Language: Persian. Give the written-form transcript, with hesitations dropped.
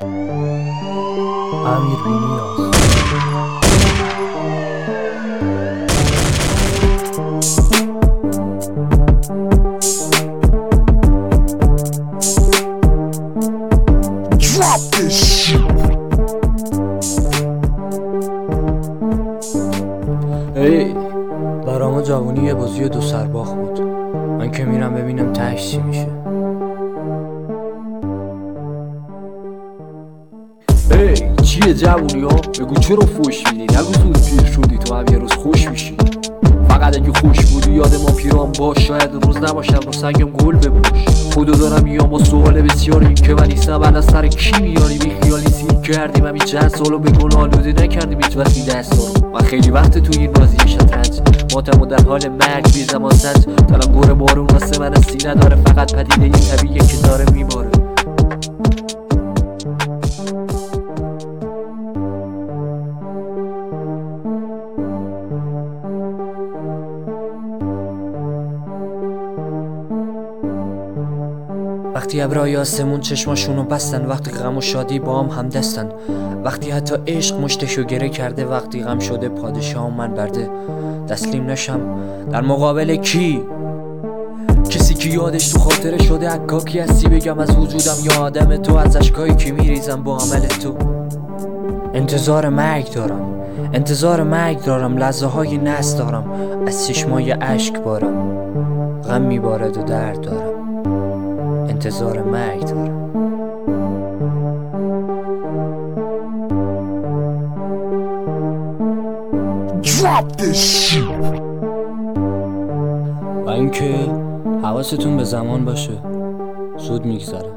امیر بینیاز. Drop this shit. ای برام جوونی یه بازی دو سرباخ بود. من که میرم ببینم تهش چی میشه. ای چیه جوونی ها؟ بگو چرا فوش میدی؟ نگو زود پیر شدی تو هم یه روز خوش میشی. فقط اگه خوش بودی یاد ما پیران باش، شاید روز نباشم رو سنگم گل بپوش. خودو دارم میام با سوال بسیار، این که من نیستم الان سر کی میاری؟ بی خیالی سیر کردیم همین چند سالو به گل آلوده نکردیم هیچ وقتی دستا رو. من خیلی وقت توی این بازی شطرنج ماتم و در حال مرگ بی زمان سنج دارم گور بارون واسه من سینه داره، فقط پدیده یه طبیعیه که داره میباره. وقتی ابرای آسمون چشماشونو بستن، وقتی غم و شادی با هم دستن، وقتی حتی عشق مشتشو گره کرده، وقتی غم شده پادشاه من برده، تسلیم نشم در مقابل کی؟ کسی که یادش تو خاطره شده عکاکی هستی بگم از وجودم یا آدم تو، از اشکایی که میریزم با عمل تو. انتظار مرگ دارم، انتظار مرگ دارم، لحظه های نست دارم، از چشمای اشک بارم، غم میبارد و درد دارم، انتظار مرگ دارم. Drop this shit. و اینکه حواستون به زمان باشه، زود میگذره.